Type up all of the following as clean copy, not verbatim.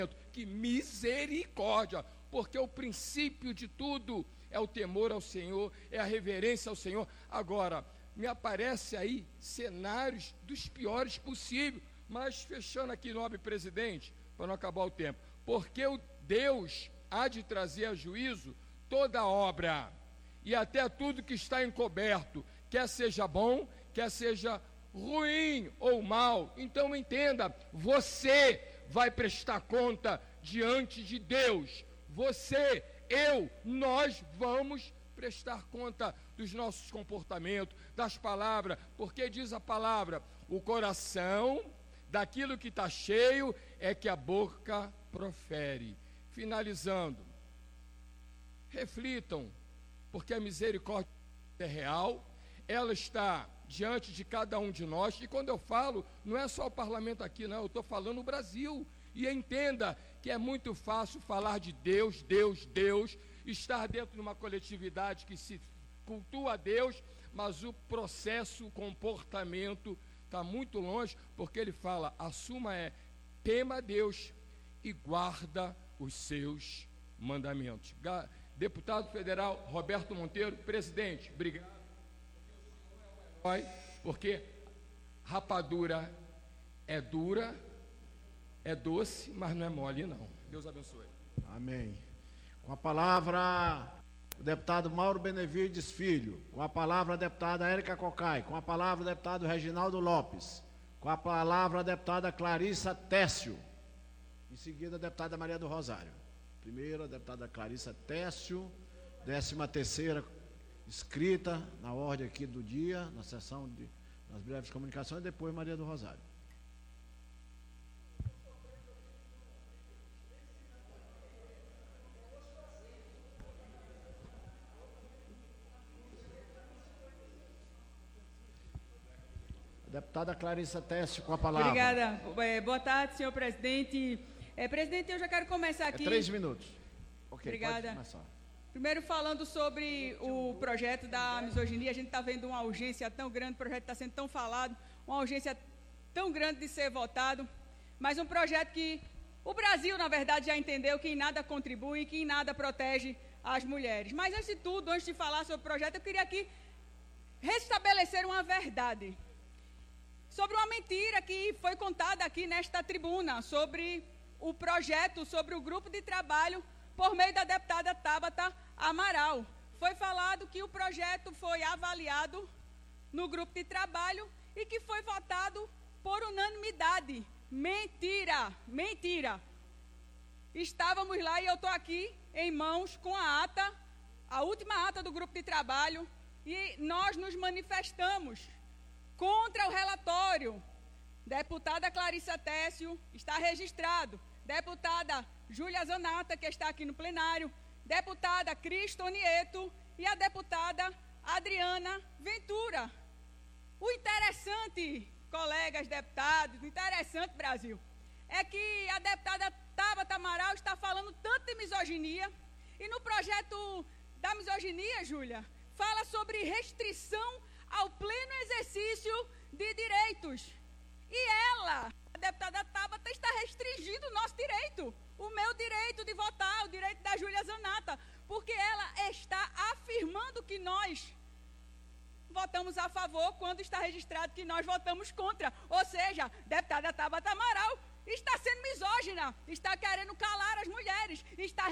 que misericórdia, porque o princípio de tudo é o temor ao Senhor, é a reverência ao Senhor. Agora, me aparece aí cenários dos piores possíveis, mas fechando aqui, nobre presidente, para não acabar o tempo, porque o Deus há de trazer a juízo toda obra, e até tudo que está encoberto, quer seja bom, quer seja ruim ou mal. Então entenda, você vai prestar conta diante de Deus, você, eu, nós vamos prestar conta dos nossos comportamentos, das palavras, porque diz a palavra, o coração, daquilo que está cheio, é que a boca profere. Finalizando, reflitam, porque a misericórdia é real, ela está diante de cada um de nós, e quando eu falo, não é só o parlamento aqui, não, eu estou falando o Brasil, e entenda que é muito fácil falar de Deus, Deus, Deus, estar dentro de uma coletividade que se cultua a Deus, mas o processo, o comportamento está muito longe, porque ele fala, a suma é, tema a Deus e guarda os seus mandamentos. Deputado federal Roberto Monteiro, presidente, obrigado, porque rapadura é dura, é doce, mas não é mole não. Deus abençoe. Amém. Com a palavra, o deputado Mauro Benevides Filho. Com a palavra, a deputada Érica Cocai. Com a palavra, o deputado Reginaldo Lopes. Com a palavra, a deputada Clarissa Técio. Em seguida, a deputada Maria do Rosário. Primeiro, a deputada Clarissa Técio. 13ª escrita na ordem aqui do dia, na sessão das breves comunicações, e depois Maria do Rosário. Deputada Clarissa Técio, com a palavra. Obrigada. Boa tarde, senhor presidente. Presidente, eu já quero começar aqui... 3 minutos. Ok, obrigada. Pode começar. Primeiro, falando sobre o projeto da misoginia, a gente está vendo uma urgência tão grande, o projeto está sendo tão falado, uma urgência tão grande de ser votado, mas um projeto que o Brasil, na verdade, já entendeu que em nada contribui, que em nada protege as mulheres. Mas, antes de tudo, antes de falar sobre o projeto, eu queria aqui restabelecer uma verdade sobre uma mentira que foi contada aqui nesta tribuna, sobre o projeto, sobre o grupo de trabalho, por meio da deputada Tabata Amaral. Foi falado que o projeto foi avaliado no grupo de trabalho e que foi votado por unanimidade. Mentira, mentira. Estávamos lá e eu estou aqui em mãos com a ata, a última ata do grupo de trabalho, e nós nos manifestamos contra o relatório. Deputada Clarissa Técio, está registrado. Deputada Júlia Zanata, que está aqui no plenário, deputada Cristo Nieto e a deputada Adriana Ventura. O interessante, colegas deputados, o interessante, Brasil, é que a deputada Tabata Amaral está falando tanto de misoginia, e no projeto da misoginia, Júlia, fala sobre restrição ao pleno exercício de direitos. E ela, a deputada Tabata, está restringindo o nosso direito, o meu direito de votar, o direito da Júlia Zanata, porque ela está afirmando que nós votamos a favor quando está registrado que nós votamos contra. Ou seja, a deputada Tabata Amaral está sendo misógina, está querendo calar as mulheres,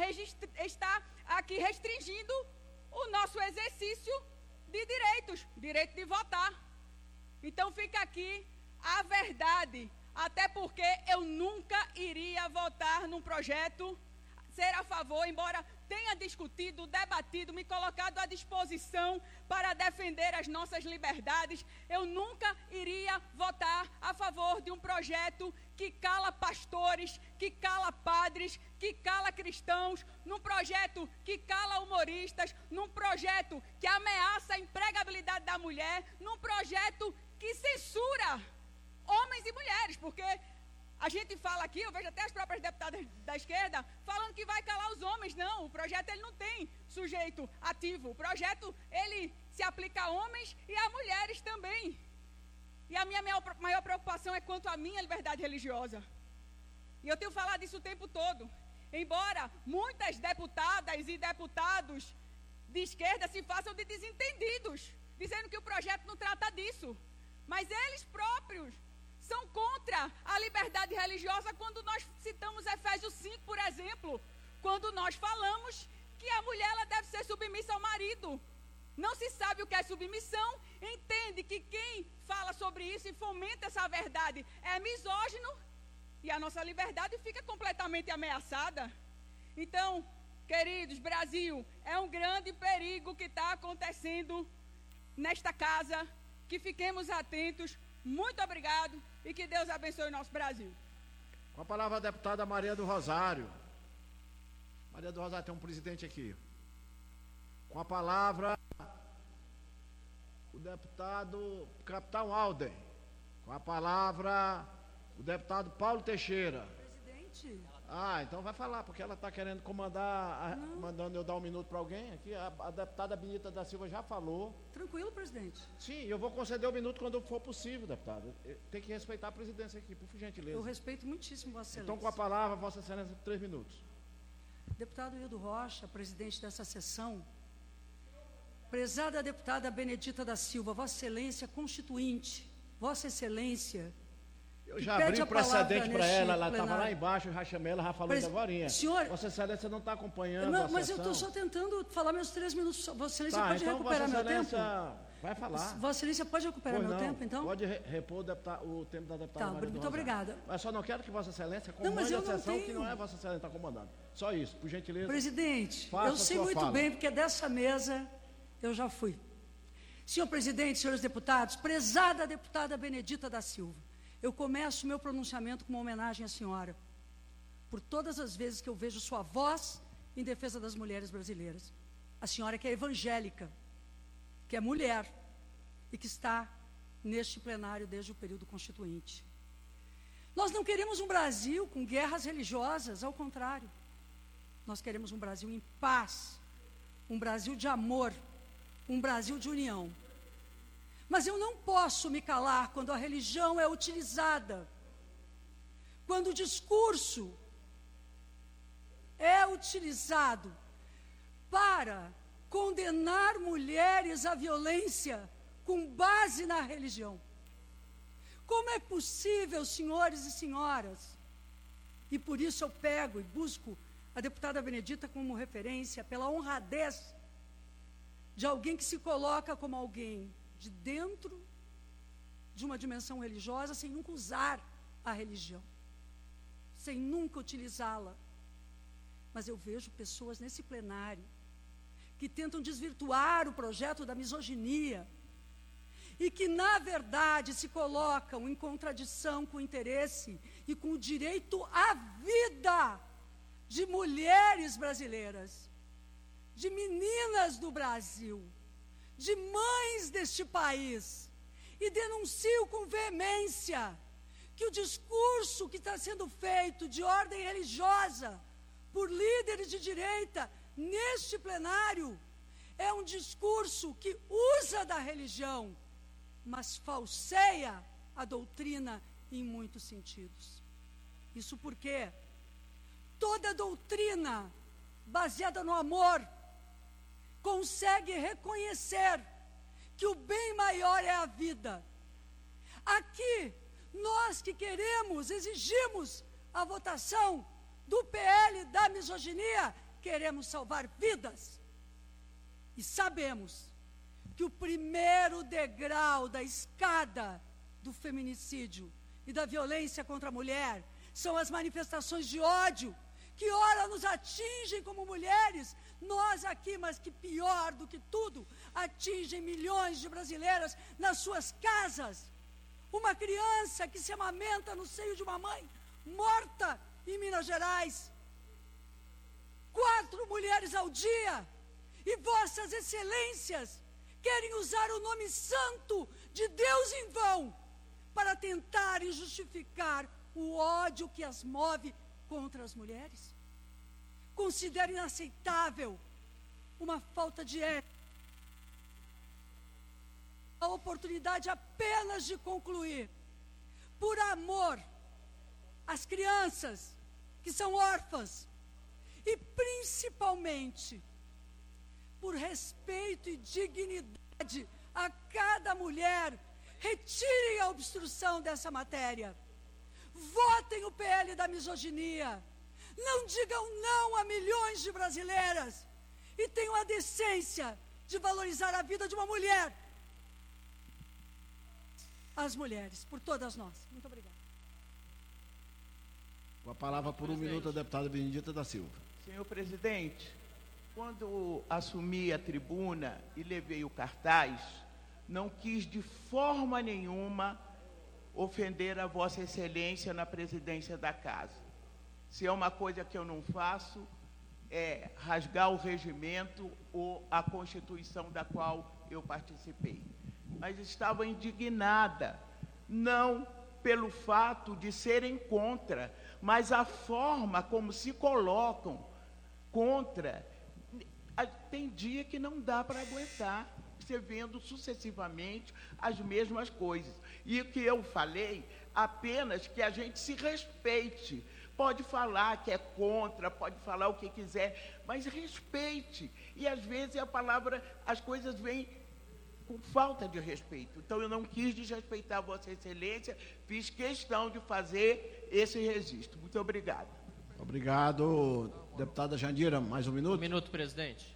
está aqui restringindo o nosso exercício de direitos, direito de votar. Então fica aqui a verdade, até porque eu nunca iria votar num projeto, ser a favor, embora tenha discutido, debatido, me colocado à disposição para defender as nossas liberdades, eu nunca iria votar a favor de um projeto que cala pastores, que cala padres, que cala cristãos, num projeto que cala humoristas, num projeto que ameaça a empregabilidade da mulher, num projeto que censura homens e mulheres, porque a gente fala aqui, eu vejo até as próprias deputadas da esquerda falando que vai calar os homens. Não, o projeto ele não tem sujeito ativo. O projeto ele se aplica a homens e a mulheres também. E a minha maior preocupação é quanto à minha liberdade religiosa. E eu tenho falado isso o tempo todo. Embora muitas deputadas e deputados de esquerda se façam de desentendidos, dizendo que o projeto não trata disso. Mas eles próprios são contra a liberdade religiosa quando nós citamos Efésios 5, por exemplo, quando nós falamos que a mulher ela deve ser submissa ao marido. Não se sabe o que é submissão, entende que quem fala sobre isso e fomenta essa verdade é misógino e a nossa liberdade fica completamente ameaçada. Então, queridos, Brasil, é um grande perigo que está acontecendo nesta casa, que fiquemos atentos. Muito obrigado e que Deus abençoe o nosso Brasil. Com a palavra a deputada Maria do Rosário. Maria do Rosário, tem um presidente aqui. Com a palavra o deputado Capitão Alden. Com a palavra o deputado Paulo Teixeira. Presidente. Então vai falar, porque ela está querendo comandar, mandando eu dar um minuto para alguém. Aqui a deputada Benita da Silva já falou. Tranquilo, presidente. Sim, eu vou conceder o minuto quando for possível, deputado. Tem que respeitar a presidência aqui, por gentileza. Eu respeito muitíssimo Vossa Excelência. Então, com a palavra, Vossa Excelência, 3 minutos. Deputado Hildo Rocha, presidente dessa sessão. Prezada deputada Benedita da Silva, Vossa Excelência Constituinte, Vossa Excelência. Eu já abri o precedente para ela estava lá embaixo, eu já chamei ela, já falou ainda agora. Senhor, Vossa Excelência não está acompanhando não, a mas sessão. eu estou só tentando falar meus 3 minutos. Vossa Excelência pode então, recuperar Vossa meu Excelência tempo? Vai falar. Vossa Excelência pode recuperar meu tempo, então? Pode repor o tempo da deputada Maria do muito Rosário. obrigada. Mas só não quero que Vossa Excelência comande a sessão que não é Vossa Excelência que está comandando. Só isso, por gentileza. Presidente, eu sei muito bem, porque dessa mesa eu já fui. Senhor presidente, senhores deputados, prezada deputada Benedita da Silva, eu começo o meu pronunciamento com uma homenagem à senhora, por todas as vezes que eu vejo sua voz em defesa das mulheres brasileiras. A senhora que é evangélica, que é mulher e que está neste plenário desde o período constituinte. Nós não queremos um Brasil com guerras religiosas, ao contrário. Nós queremos um Brasil em paz, um Brasil de amor, um Brasil de união. Mas eu não posso me calar quando a religião é utilizada, quando o discurso é utilizado para condenar mulheres à violência com base na religião. Como é possível, senhores e senhoras? E por isso eu pego e busco a deputada Benedita como referência, pela honradez de alguém que se coloca como alguém de dentro de uma dimensão religiosa, sem nunca usar a religião, sem nunca utilizá-la. Mas eu vejo pessoas nesse plenário que tentam desvirtuar o projeto da misoginia e que, na verdade, se colocam em contradição com o interesse e com o direito à vida de mulheres brasileiras, de meninas do Brasil, de mães deste país, e denuncio com veemência que o discurso que está sendo feito de ordem religiosa por líderes de direita neste plenário é um discurso que usa da religião, mas falseia a doutrina em muitos sentidos. Isso porque toda doutrina baseada no amor consegue reconhecer que o bem maior é a vida. Aqui, nós que queremos, exigimos a votação do PL da misoginia, queremos salvar vidas. E sabemos que o primeiro degrau da escada do feminicídio e da violência contra a mulher são as manifestações de ódio, que ora nos atingem como mulheres, nós aqui, mas que pior do que tudo, atingem milhões de brasileiras nas suas casas. Uma criança que se amamenta no seio de uma mãe morta em Minas Gerais. 4 mulheres ao dia. E vossas excelências querem usar o nome santo de Deus em vão para tentarem justificar o ódio que as move contra as mulheres. Considero inaceitável uma falta de ética. A oportunidade apenas de concluir, por amor as crianças que são órfãs e principalmente por respeito e dignidade a cada mulher, retirem a obstrução dessa matéria. Votem o PL da misoginia. Não digam não a milhões de brasileiras. E tenham a decência de valorizar a vida de uma mulher. As mulheres, por todas nós. Muito obrigada. Com a palavra por 1 minuto a deputada Benedita da Silva. Senhor presidente, quando assumi a tribuna e levei o cartaz, não quis de forma nenhuma ofender a Vossa Excelência na presidência da Casa. Se é uma coisa que eu não faço, é rasgar o regimento ou a Constituição da qual eu participei. Mas estava indignada, não pelo fato de serem contra, mas a forma como se colocam contra. Tem dia que não dá para aguentar, você vendo sucessivamente as mesmas coisas. E o que eu falei, apenas que a gente se respeite. Pode falar que é contra, pode falar o que quiser, mas respeite. E às vezes as coisas vêm com falta de respeito. Então eu não quis desrespeitar Vossa Excelência, fiz questão de fazer esse registro. Muito obrigado. Obrigado. Deputada Jandira, mais 1 minuto? 1 minuto, presidente.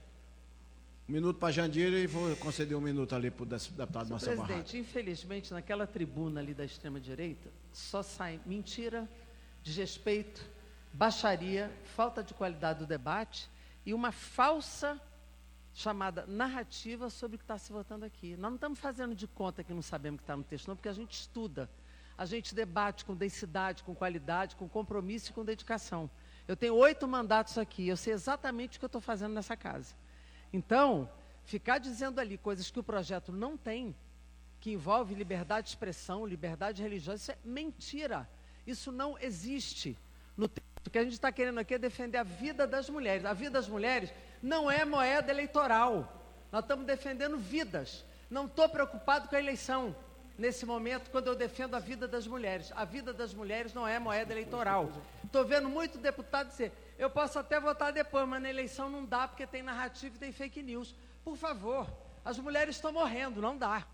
1 minuto para Jandira e vou conceder 1 minuto ali para o deputado Marcelo Barrato. Presidente, infelizmente, naquela tribuna ali da extrema-direita, só sai mentira, desrespeito, baixaria, falta de qualidade do debate e uma falsa chamada narrativa sobre o que está se votando aqui. Nós não estamos fazendo de conta que não sabemos o que está no texto, não, porque a gente estuda, a gente debate com densidade, com qualidade, com compromisso e com dedicação. Eu tenho 8 mandatos aqui, eu sei exatamente o que eu estou fazendo nessa casa. Então, ficar dizendo ali coisas que o projeto não tem, que envolve liberdade de expressão, liberdade religiosa, isso é mentira. Isso não existe no texto. O que a gente está querendo aqui é defender a vida das mulheres. A vida das mulheres não é moeda eleitoral. Nós estamos defendendo vidas. Não estou preocupado com a eleição. Nesse momento, quando eu defendo a vida das mulheres. A vida das mulheres não é moeda eleitoral. Estou vendo muito deputado dizer, eu posso até votar depois, mas na eleição não dá porque tem narrativa e tem fake news. Por favor, as mulheres estão morrendo, não dá.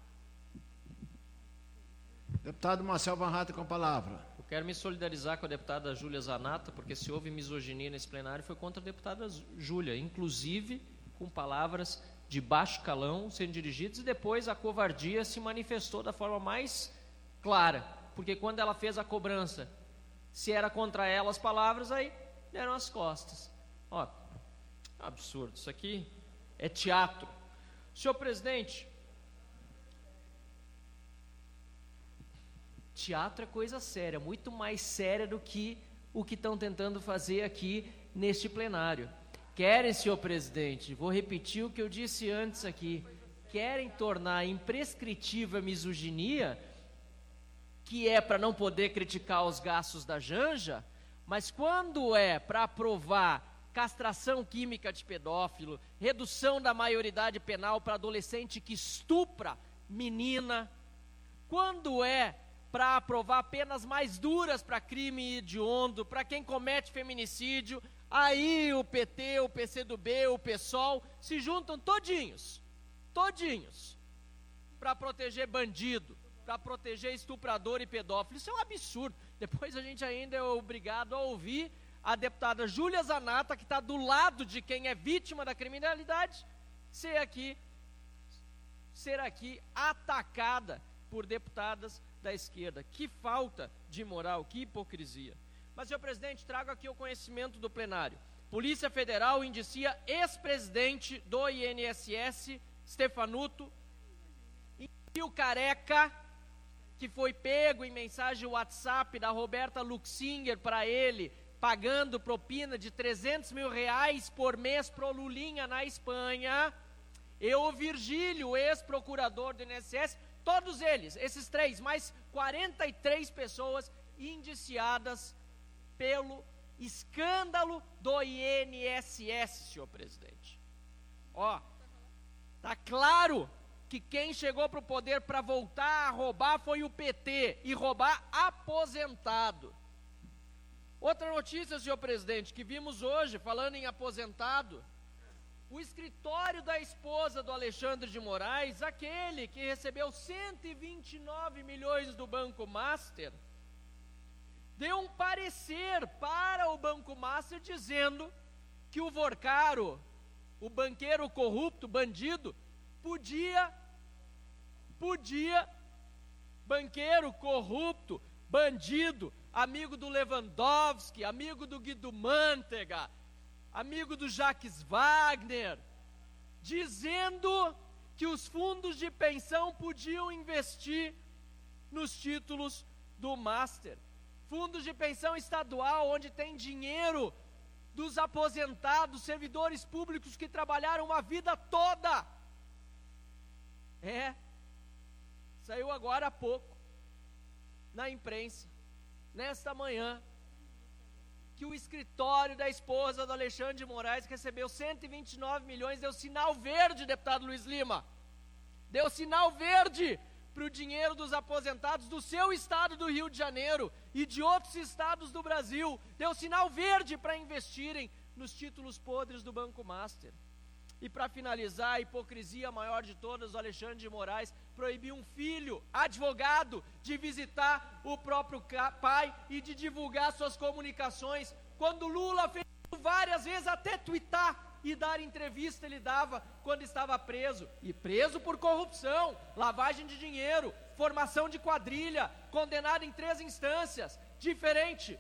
Deputado Marcelo Barrato com a palavra. Eu quero me solidarizar com a deputada Júlia Zanata, porque se houve misoginia nesse plenário foi contra a deputada Júlia, inclusive com palavras de baixo calão sendo dirigidas, e depois a covardia se manifestou da forma mais clara, porque quando ela fez a cobrança, se era contra ela as palavras, aí deram as costas. Ó, absurdo, isso aqui é teatro. Senhor presidente, teatro é coisa séria, muito mais séria do que o que estão tentando fazer aqui neste plenário. Querem, senhor presidente, vou repetir o que eu disse antes aqui, querem tornar imprescritível a misoginia, que é para não poder criticar os gastos da Janja, mas quando é para aprovar castração química de pedófilo, redução da maioridade penal para adolescente que estupra menina, quando é para aprovar penas mais duras para crime hediondo, para quem comete feminicídio, aí o PT, o PCdoB, o PSOL se juntam todinhos, para proteger bandido, para proteger estuprador e pedófilo. Isso é um absurdo. Depois a gente ainda é obrigado a ouvir a deputada Júlia Zanata, que está do lado de quem é vítima da criminalidade, ser aqui atacada por deputadas da esquerda. Que falta de moral, que hipocrisia. Mas, senhor presidente, trago aqui o conhecimento do plenário. Polícia Federal indicia ex-presidente do INSS, Stefanuto, e o Careca, que foi pego em mensagem WhatsApp da Roberta Luxinger para ele, pagando propina de R$300 mil por mês pro Lulinha na Espanha, e o Virgílio, ex-procurador do INSS, todos eles, esses 3, mais 43 pessoas indiciadas pelo escândalo do INSS, senhor presidente. Ó, tá claro que quem chegou para o poder para voltar a roubar foi o PT, e roubar aposentado. Outra notícia, senhor presidente, que vimos hoje, falando em aposentado, o escritório da esposa do Alexandre de Moraes, aquele que recebeu 129 milhões do Banco Master, deu um parecer para o Banco Master dizendo que o Vorcaro, o banqueiro corrupto, bandido, banqueiro corrupto, bandido, amigo do Lewandowski, amigo do Guido Mantega, amigo do Jacques Wagner, dizendo que os fundos de pensão podiam investir nos títulos do Master. Fundos de pensão estadual, onde tem dinheiro dos aposentados, servidores públicos que trabalharam a vida toda. Saiu agora há pouco, na imprensa, nesta manhã, que o escritório da esposa do Alexandre de Moraes recebeu 129 milhões, deu sinal verde, deputado Luiz Lima, deu sinal verde para o dinheiro dos aposentados do seu estado do Rio de Janeiro e de outros estados do Brasil, deu sinal verde para investirem nos títulos podres do Banco Master. E para finalizar, a hipocrisia maior de todas, o Alexandre de Moraes proibiu um filho, advogado, de visitar o próprio pai e de divulgar suas comunicações, quando Lula fez várias vezes, até tuitar e dar entrevista ele dava quando estava preso, e preso por corrupção, lavagem de dinheiro, formação de quadrilha, condenado em 3 instâncias, diferente,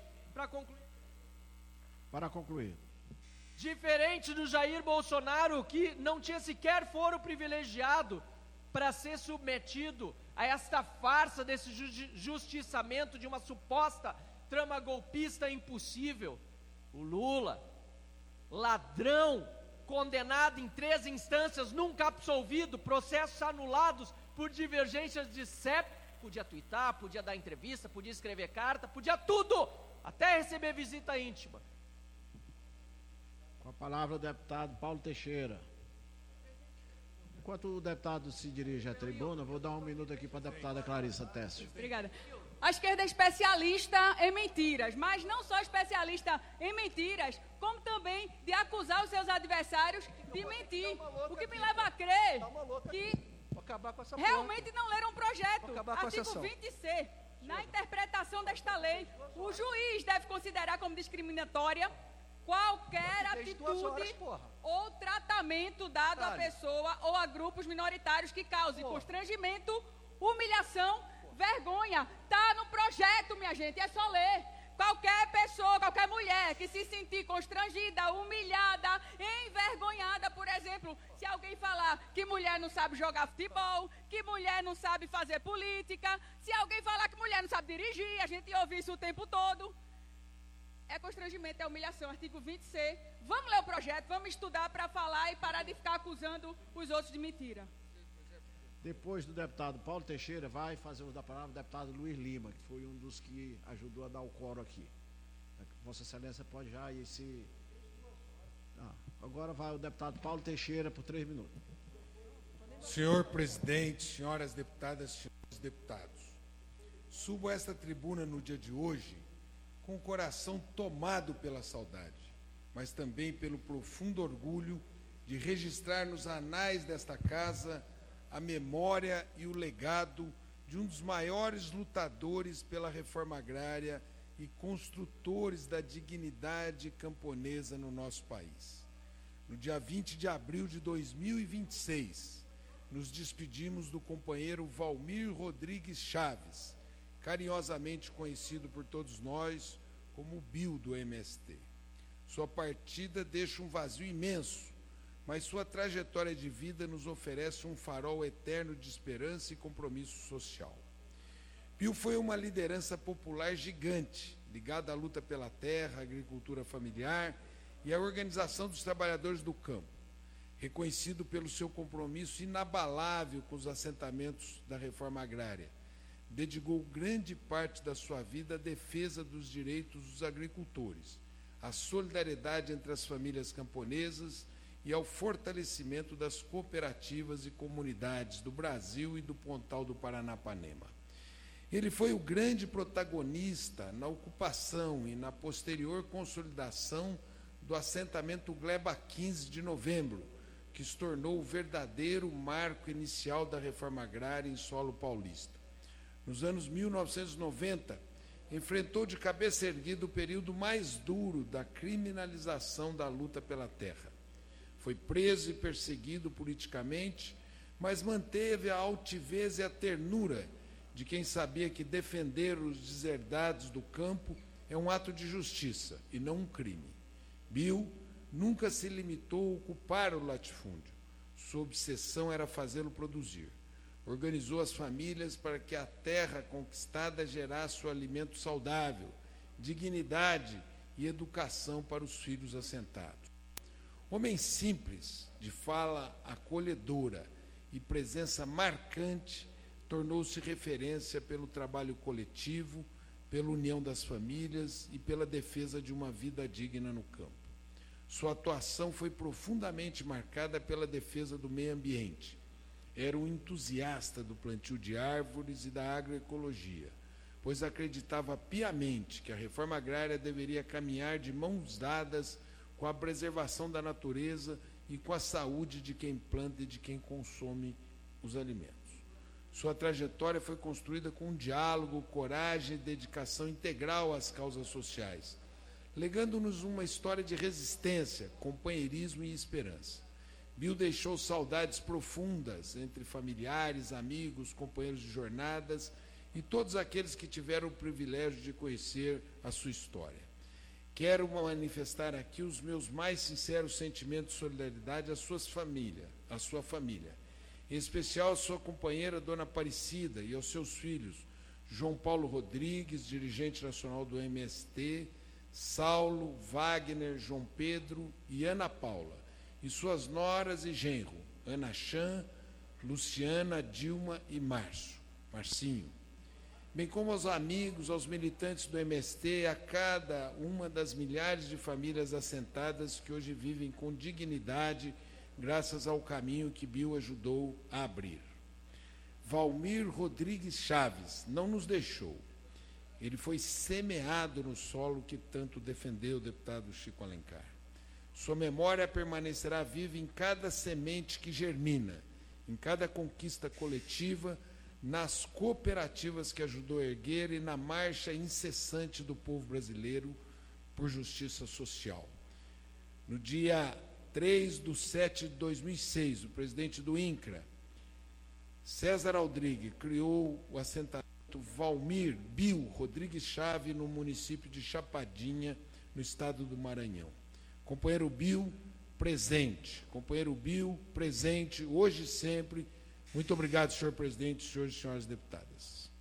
para concluir, diferente do Jair Bolsonaro, que não tinha sequer foro privilegiado para ser submetido a esta farsa desse justiçamento de uma suposta trama golpista impossível. O Lula, ladrão, condenado em 3 instâncias, nunca absolvido, processos anulados por divergências de CEP, podia tuitar, podia dar entrevista, podia escrever carta, podia tudo, até receber visita íntima. Com a palavra o deputado Paulo Teixeira. Enquanto o deputado se dirige à tribuna, vou dar 1 minuto aqui para a deputada Clarissa Tessio. Obrigada. A esquerda é especialista em mentiras, mas não só especialista em mentiras, como também de acusar os seus adversários de mentir. O que me leva a crer que realmente não leram o projeto. Artigo 20C, na interpretação desta lei, o juiz deve considerar como discriminatória qualquer atitude ou tratamento dado à pessoa ou a grupos minoritários que cause constrangimento, humilhação, vergonha. Está no projeto, minha gente, é só ler. Qualquer pessoa, qualquer mulher que se sentir constrangida, humilhada, envergonhada, por exemplo, se alguém falar que mulher não sabe jogar futebol, que mulher não sabe fazer política, se alguém falar que mulher não sabe dirigir, a gente ouve isso o tempo todo. É constrangimento, é humilhação, artigo 20C. Vamos ler o projeto, vamos estudar para falar e parar de ficar acusando os outros de mentira. Depois do deputado Paulo Teixeira, vai fazer uso da palavra o deputado Luiz Lima, que foi um dos que ajudou a dar o quórum aqui. Vossa Excelência pode já ir se... Agora vai o deputado Paulo Teixeira por 3 minutos. Senhor presidente, senhoras deputadas, senhores deputados, subo a esta tribuna no dia de hoje com o coração tomado pela saudade, mas também pelo profundo orgulho de registrar nos anais desta casa a memória e o legado de um dos maiores lutadores pela reforma agrária e construtores da dignidade camponesa no nosso país. No dia 20 de abril de 2026, nos despedimos do companheiro Valmir Rodrigues Chaves, carinhosamente conhecido por todos nós como o Bill do MST. Sua partida deixa um vazio imenso, mas sua trajetória de vida nos oferece um farol eterno de esperança e compromisso social. Bill foi uma liderança popular gigante, ligada à luta pela terra, agricultura familiar e à organização dos trabalhadores do campo, reconhecido pelo seu compromisso inabalável com os assentamentos da reforma agrária. Dedicou grande parte da sua vida à defesa dos direitos dos agricultores, à solidariedade entre as famílias camponesas e ao fortalecimento das cooperativas e comunidades do Brasil e do Pontal do Paranapanema. Ele foi o grande protagonista na ocupação e na posterior consolidação do assentamento Gleba 15 de Novembro, que se tornou o verdadeiro marco inicial da reforma agrária em solo paulista. Nos anos 1990, enfrentou de cabeça erguida o período mais duro da criminalização da luta pela terra. Foi preso e perseguido politicamente, mas manteve a altivez e a ternura de quem sabia que defender os deserdados do campo é um ato de justiça e não um crime. Bill nunca se limitou a ocupar o latifúndio. Sua obsessão era fazê-lo produzir. Organizou as famílias para que a terra conquistada gerasse o alimento saudável, dignidade e educação para os filhos assentados. Homem simples, de fala acolhedora e presença marcante, tornou-se referência pelo trabalho coletivo, pela união das famílias e pela defesa de uma vida digna no campo. Sua atuação foi profundamente marcada pela defesa do meio ambiente. Era um entusiasta do plantio de árvores e da agroecologia, pois acreditava piamente que a reforma agrária deveria caminhar de mãos dadas com a preservação da natureza e com a saúde de quem planta e de quem consome os alimentos. Sua trajetória foi construída com um diálogo, coragem e dedicação integral às causas sociais, legando-nos uma história de resistência, companheirismo e esperança. Bill deixou saudades profundas entre familiares, amigos, companheiros de jornadas e todos aqueles que tiveram o privilégio de conhecer a sua história. Quero manifestar aqui os meus mais sinceros sentimentos de solidariedade à sua família, em especial à sua companheira, Dona Aparecida, e aos seus filhos, João Paulo Rodrigues, dirigente nacional do MST, Saulo, Wagner, João Pedro e Ana Paula, e suas noras e genro, Ana Chan, Luciana, Dilma e Marcinho, bem como aos amigos, aos militantes do MST, a cada uma das milhares de famílias assentadas que hoje vivem com dignidade, graças ao caminho que Bill ajudou a abrir. Valmir Rodrigues Chaves não nos deixou. Ele foi semeado no solo que tanto defendeu o deputado Chico Alencar. Sua memória permanecerá viva em cada semente que germina, em cada conquista coletiva, nas cooperativas que ajudou a erguer e na marcha incessante do povo brasileiro por justiça social. No dia 3/7/2006, o presidente do INCRA, César Aldrigue, criou o assentamento Valmir Bill Rodrigues Chaves no município de Chapadinha, no estado do Maranhão. Companheiro Bill, presente. Companheiro Bill, presente, hoje e sempre. Muito obrigado, senhor presidente, senhores e senhoras deputadas.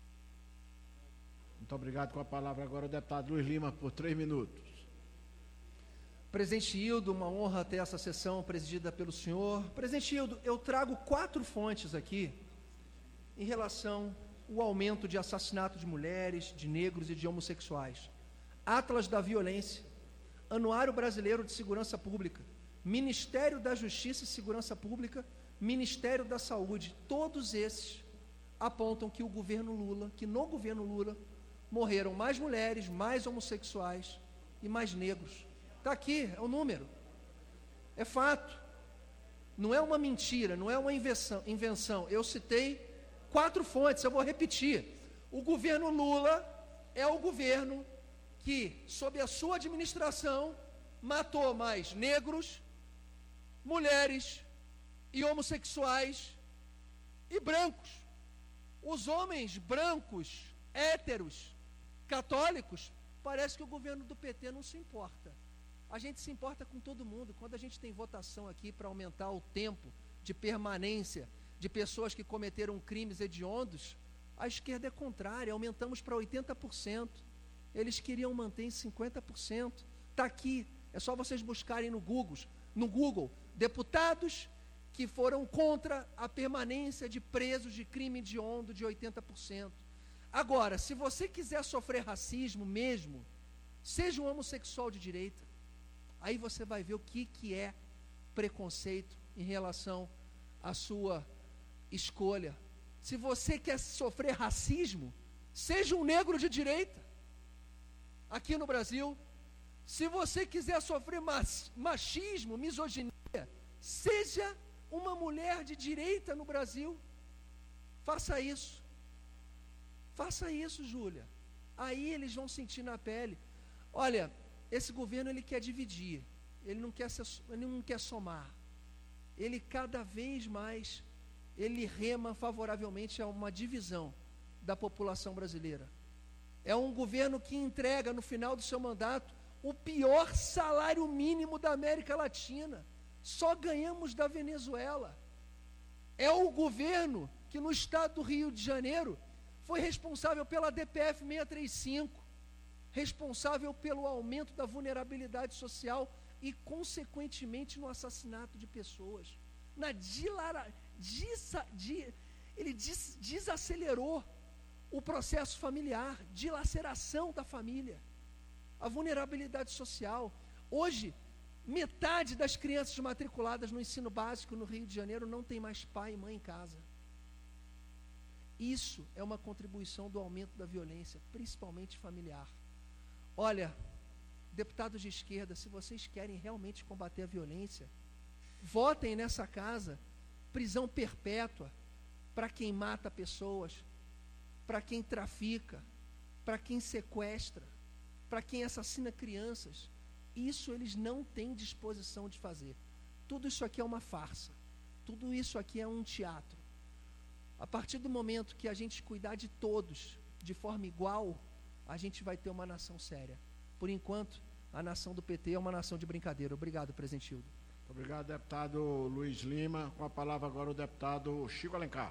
Muito obrigado. Com a palavra agora o deputado Luiz Lima, por 3 minutos. Presidente Hildo, uma honra ter essa sessão presidida pelo senhor. Presidente Hildo, eu trago 4 fontes aqui em relação ao aumento de assassinato de mulheres, de negros e de homossexuais. Atlas da Violência, Anuário Brasileiro de Segurança Pública, Ministério da Justiça e Segurança Pública, Ministério da Saúde, todos esses apontam que no governo Lula, morreram mais mulheres, mais homossexuais e mais negros. Está aqui, é o número. É fato. Não é uma mentira, não é uma invenção. Eu citei 4 fontes, eu vou repetir. O governo Lula é o governo que, sob a sua administração, matou mais negros, mulheres e homossexuais e brancos. Os homens brancos, héteros, católicos, parece que o governo do PT não se importa. A gente se importa com todo mundo. Quando a gente tem votação aqui para aumentar o tempo de permanência de pessoas que cometeram crimes hediondos, a esquerda é contrária, aumentamos para 80%. Eles queriam manter em 50%. Está aqui, é só vocês buscarem no Google, deputados que foram contra a permanência de presos de crime hediondo de 80%. Agora, se você quiser sofrer racismo mesmo, seja um homossexual de direita, aí você vai ver o que é preconceito em relação à sua escolha. Se você quer sofrer racismo, seja um negro de direita, aqui no Brasil. Se você quiser sofrer machismo, misoginia, seja uma mulher de direita no Brasil. Faça isso. Faça isso, Júlia. Aí eles vão sentir na pele. Olha, esse governo ele quer dividir, ele não quer somar. Ele cada vez mais, ele rema favoravelmente a uma divisão da população brasileira. É um governo que entrega no final do seu mandato o pior salário mínimo da América Latina. Só ganhamos da Venezuela. É o governo que no estado do Rio de Janeiro foi responsável pela DPF 635, responsável pelo aumento da vulnerabilidade social e, consequentemente, no assassinato de pessoas. Ele desacelerou o processo familiar, dilaceração da família, a vulnerabilidade social. Hoje, metade das crianças matriculadas no ensino básico no Rio de Janeiro não tem mais pai e mãe em casa. Isso é uma contribuição do aumento da violência, principalmente familiar. Olha, deputados de esquerda, se vocês querem realmente combater a violência, votem nessa casa prisão perpétua para quem mata pessoas, para quem trafica, para quem sequestra, para quem assassina crianças. Isso eles não têm disposição de fazer. Tudo isso aqui é uma farsa. Tudo isso aqui é um teatro. A partir do momento que a gente cuidar de todos de forma igual, a gente vai ter uma nação séria. Por enquanto, a nação do PT é uma nação de brincadeira. Obrigado, presidente Hildo. Muito obrigado, deputado Luiz Lima. Com a palavra agora o deputado Chico Alencar.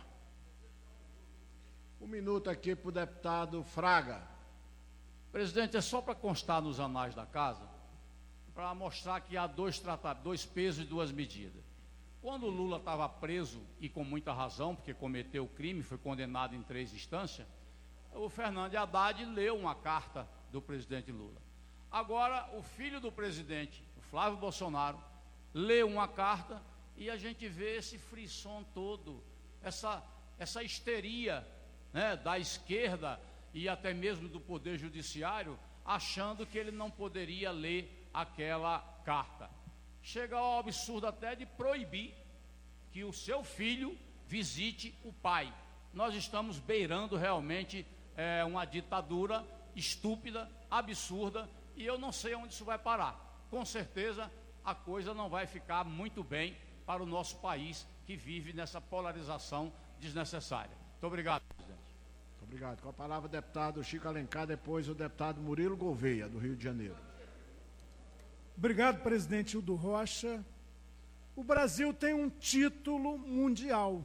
1 minuto aqui para o deputado Fraga. Presidente, é só para constar nos anais da casa, para mostrar que há dois pesos e duas medidas. Quando o Lula estava preso, e com muita razão, porque cometeu o crime, foi condenado em 3 instâncias, o Fernando Haddad leu uma carta do presidente Lula. Agora, o filho do presidente, o Flávio Bolsonaro, leu uma carta e a gente vê esse frisson todo, essa histeria, né, da esquerda e até mesmo do Poder Judiciário, achando que ele não poderia ler aquela carta. Chega ao absurdo até de proibir que o seu filho visite o pai. Nós estamos beirando realmente uma ditadura estúpida, absurda, e eu não sei onde isso vai parar. Com certeza a coisa não vai ficar muito bem para o nosso país, que vive nessa polarização desnecessária. Muito obrigado, presidente. Muito obrigado. Com a palavra o deputado Chico Alencar, depois o deputado Murilo Gouveia, do Rio de Janeiro. Obrigado, presidente Hildo Rocha. O Brasil tem um título mundial.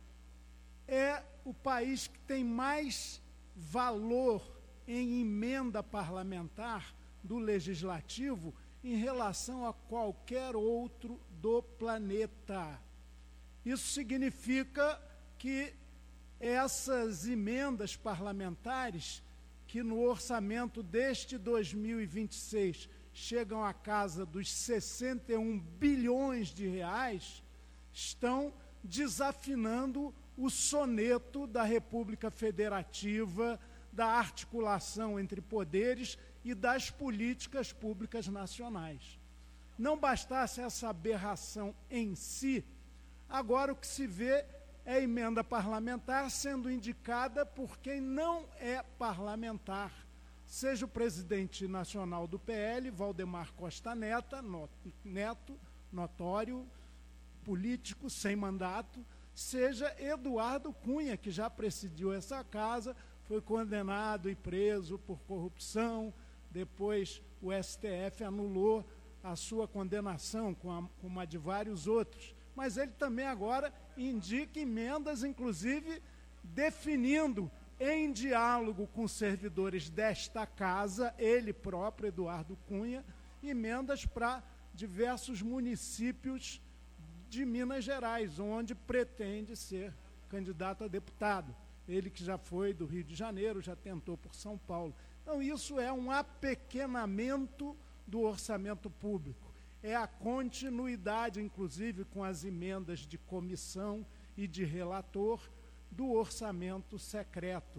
É o país que tem mais valor em emenda parlamentar do legislativo em relação a qualquer outro do planeta. Isso significa que essas emendas parlamentares, que no orçamento deste 2026 chegam à casa dos 61 bilhões de reais, estão desafinando o soneto da República Federativa, da articulação entre poderes e das políticas públicas nacionais. Não bastasse essa aberração em si, agora o que se vê é a emenda parlamentar sendo indicada por quem não é parlamentar, seja o presidente nacional do PL, Valdemar Costa Neto, notório, político, sem mandato, seja Eduardo Cunha, que já presidiu essa casa, foi condenado e preso por corrupção, depois o STF anulou a sua condenação, como a de vários outros. Mas ele também agora indica emendas, inclusive definindo, em diálogo com servidores desta casa, ele próprio, Eduardo Cunha, emendas para diversos municípios de Minas Gerais, onde pretende ser candidato a deputado. Ele que já foi do Rio de Janeiro, já tentou por São Paulo. Então, isso é um apequenamento do orçamento público. É a continuidade, inclusive, com as emendas de comissão e de relator, do orçamento secreto,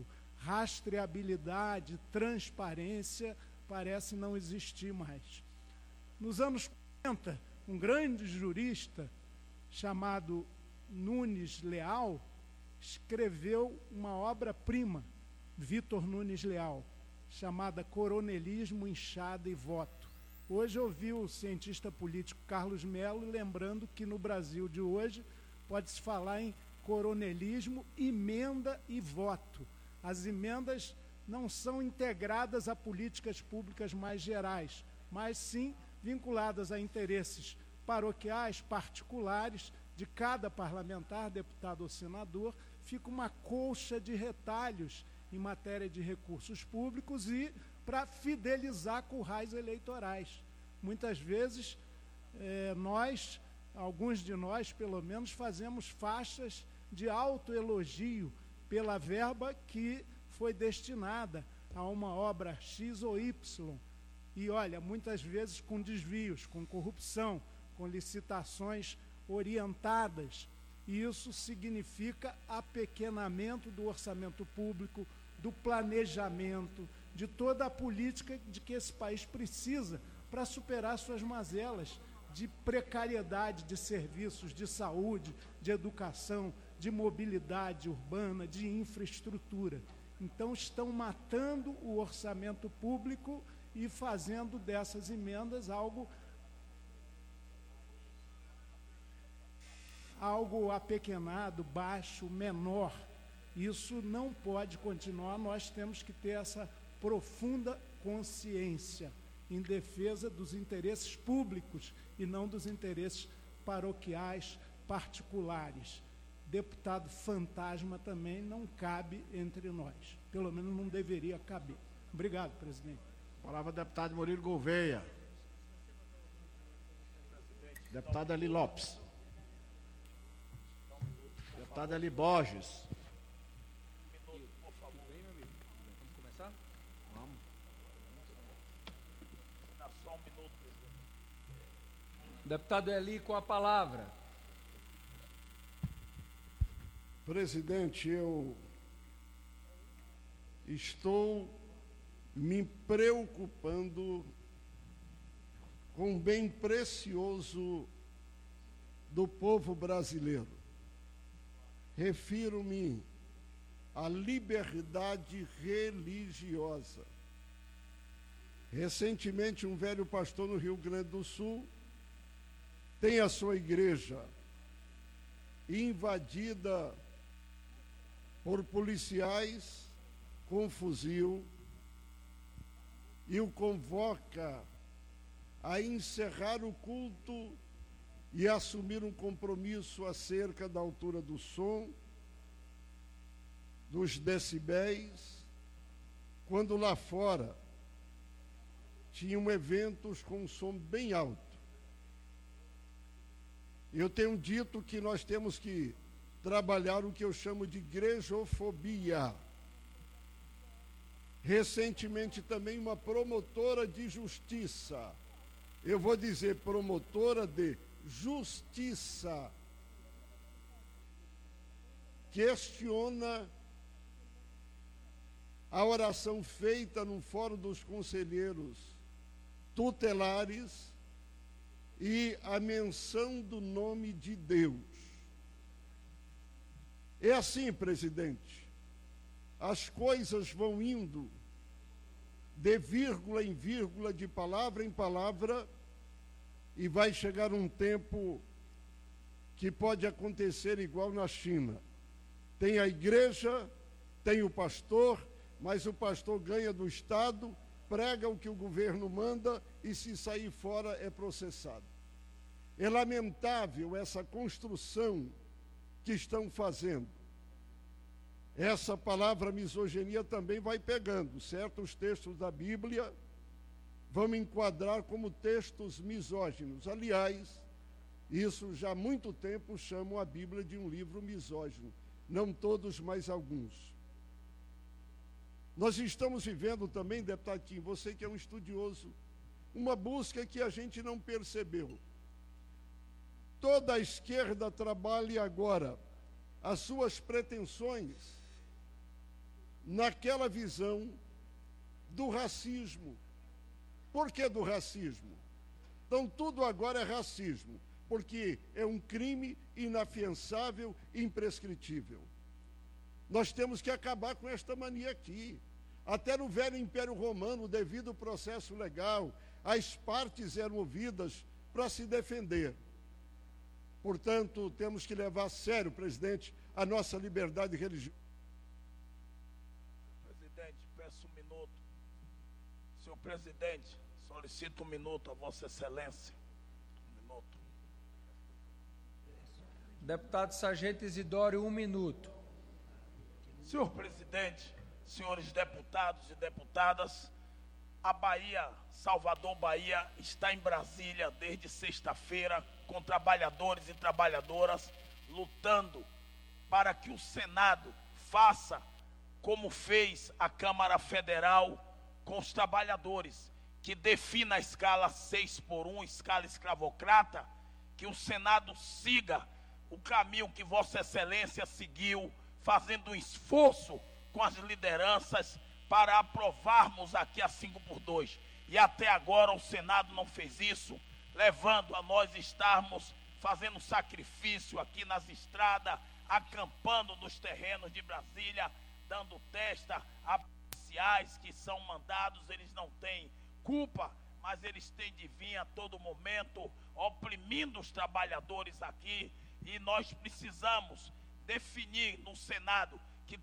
rastreabilidade, transparência, parece não existir mais. Nos anos 40, um grande jurista chamado Nunes Leal escreveu uma obra-prima, Vitor Nunes Leal, chamada Coronelismo, Inchada e Voto. Hoje eu ouvi o cientista político Carlos Melo lembrando que no Brasil de hoje pode-se falar em coronelismo, emenda e voto. As emendas não são integradas a políticas públicas mais gerais, mas sim vinculadas a interesses paroquiais, particulares, de cada parlamentar, deputado ou senador. Fica uma colcha de retalhos em matéria de recursos públicos e para fidelizar currais eleitorais. Muitas vezes, alguns de nós, pelo menos, fazemos faixas de autoelogio pela verba que foi destinada a uma obra X ou Y. E, olha, muitas vezes com desvios, com corrupção, com licitações orientadas. E isso significa apequenamento do orçamento público, do planejamento, de toda a política de que esse país precisa para superar suas mazelas de precariedade de serviços, de saúde, de educação, de mobilidade urbana, de infraestrutura. Então, estão matando o orçamento público e fazendo dessas emendas algo apequenado, baixo, menor. Isso não pode continuar, nós temos que ter essa profunda consciência em defesa dos interesses públicos e não dos interesses paroquiais, particulares. Deputado fantasma também não cabe entre nós, pelo menos não deveria caber. Obrigado, presidente. Palavra deputado Murilo Gouveia. Deputado Eli Lopes. Deputado Eli Borges. Vamos começar? Vamos. Só um minuto, presidente. Deputado Eli, com a palavra. Presidente, eu estou me preocupando com um bem precioso do povo brasileiro. Refiro-me à liberdade religiosa. Recentemente, um velho pastor no Rio Grande do Sul tem a sua igreja invadida por policiais com fuzil e o convoca a encerrar o culto e assumir um compromisso acerca da altura do som, dos decibéis, quando lá fora tinham eventos com som bem alto. Eu tenho dito que nós temos que trabalhar o que eu chamo de igrejofobia. Recentemente também uma promotora de justiça, eu vou dizer promotora de justiça, questiona a oração feita no Fórum dos Conselheiros Tutelares e a menção do nome de Deus. É assim, presidente, as coisas vão indo de vírgula em vírgula, de palavra em palavra, e vai chegar um tempo que pode acontecer igual na China. Tem a igreja, tem o pastor, mas o pastor ganha do Estado, prega o que o governo manda e, se sair fora, é processado. É lamentável essa construção que estão fazendo. Essa palavra misoginia também vai pegando. Certos textos da Bíblia vão enquadrar como textos misóginos. Aliás, isso já há muito tempo chamam a Bíblia de um livro misógino. Não todos, mas alguns. Nós estamos vivendo também, deputadinho, você que é um estudioso, uma busca que a gente não percebeu. Toda a esquerda trabalha agora as suas pretensões naquela visão do racismo. Por que do racismo? Então, tudo agora é racismo, porque é um crime inafiançável e imprescritível. Nós temos que acabar com esta mania aqui. Até no velho Império Romano, devido ao processo legal, as partes eram ouvidas para se defender. Portanto, temos que levar a sério, presidente, a nossa liberdade religiosa. Presidente, peço um minuto. Senhor presidente, solicito um minuto a Vossa Excelência. Um minuto. Deputado Sargento Isidório, 1 minuto. Senhor presidente, senhores deputados e deputadas, a Bahia, Salvador, Bahia, está em Brasília desde sexta-feira com trabalhadores e trabalhadoras lutando para que o Senado faça como fez a Câmara Federal com os trabalhadores, que defina a escala 6x1, escala escravocrata, que o Senado siga o caminho que Vossa Excelência seguiu, fazendo um esforço com as lideranças para aprovarmos aqui a 5x2. E até agora o Senado não fez isso, levando a nós estarmos fazendo sacrifício aqui nas estradas, acampando nos terrenos de Brasília, dando testa a policiais que são mandados, eles não têm culpa, mas eles têm de vir a todo momento oprimindo os trabalhadores aqui, e nós precisamos definir no Senado que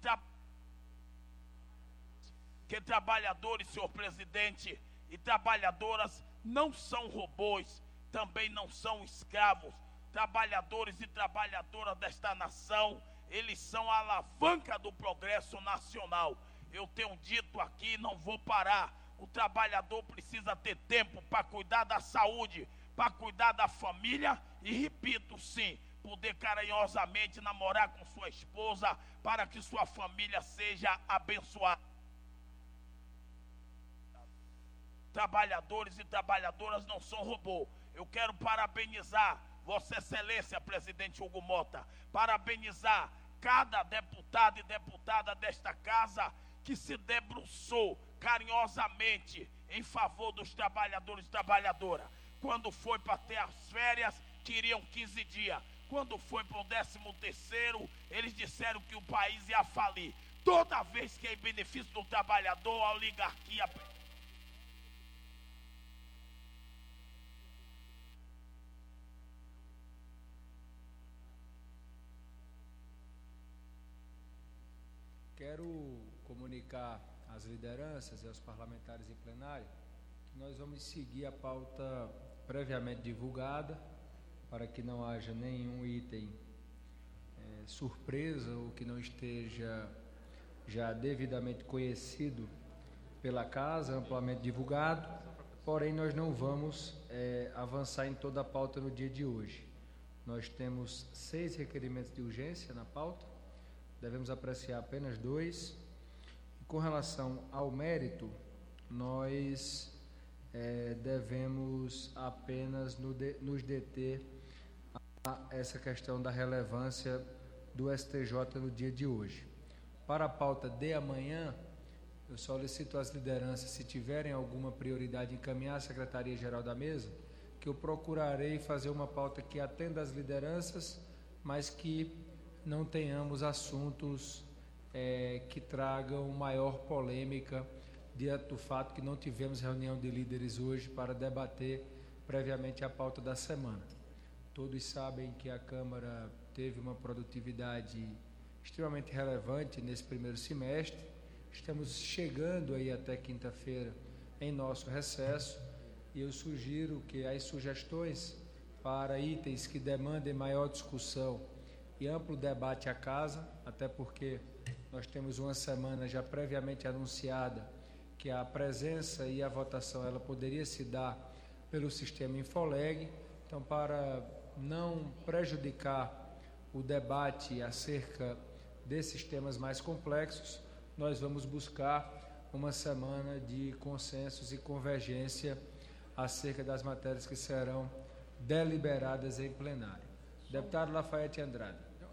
trabalhadores, senhor presidente, e trabalhadoras não são robôs, também não são escravos. Trabalhadores e trabalhadoras desta nação, eles são a alavanca do progresso nacional. Eu tenho dito aqui, não vou parar. O trabalhador precisa ter tempo para cuidar da saúde, para cuidar da família e, repito, sim, poder carinhosamente namorar com sua esposa para que sua família seja abençoada. Trabalhadores e trabalhadoras não são robô. Eu quero parabenizar Vossa Excelência, presidente Hugo Mota, parabenizar cada deputado e deputada desta casa que se debruçou carinhosamente em favor dos trabalhadores e trabalhadoras. Quando foi para ter as férias, queriam 15 dias. Quando foi para o 13º, eles disseram que o país ia falir. Toda vez que é em benefício do trabalhador, a oligarquia... Quero comunicar às lideranças e aos parlamentares em plenário que nós vamos seguir a pauta previamente divulgada, para que não haja nenhum item surpresa ou que não esteja já devidamente conhecido pela casa, amplamente divulgado. Porém, nós não vamos avançar em toda a pauta no dia de hoje. Nós temos 6 requerimentos de urgência na pauta, devemos apreciar apenas 2. Com relação ao mérito, nós devemos apenas nos deter a essa questão da relevância do STJ no dia de hoje. Para a pauta de amanhã, eu solicito às lideranças, se tiverem alguma prioridade, encaminhar à Secretaria-Geral da Mesa, que eu procurarei fazer uma pauta que atenda às lideranças, mas que não tenhamos assuntos que tragam maior polêmica, diante do fato que não tivemos reunião de líderes hoje para debater previamente a pauta da semana. Todos sabem que a Câmara teve uma produtividade extremamente relevante nesse primeiro semestre. Estamos chegando aí até quinta-feira em nosso recesso, e eu sugiro que as sugestões para itens que demandem maior discussão e amplo debate à casa, até porque nós temos uma semana já previamente anunciada que a presença e a votação ela poderia se dar pelo sistema Infoleg. Então, para não prejudicar o debate acerca desses temas mais complexos, nós vamos buscar uma semana de consensos e convergência acerca das matérias que serão deliberadas em plenário. Deputado Lafayette Andrade.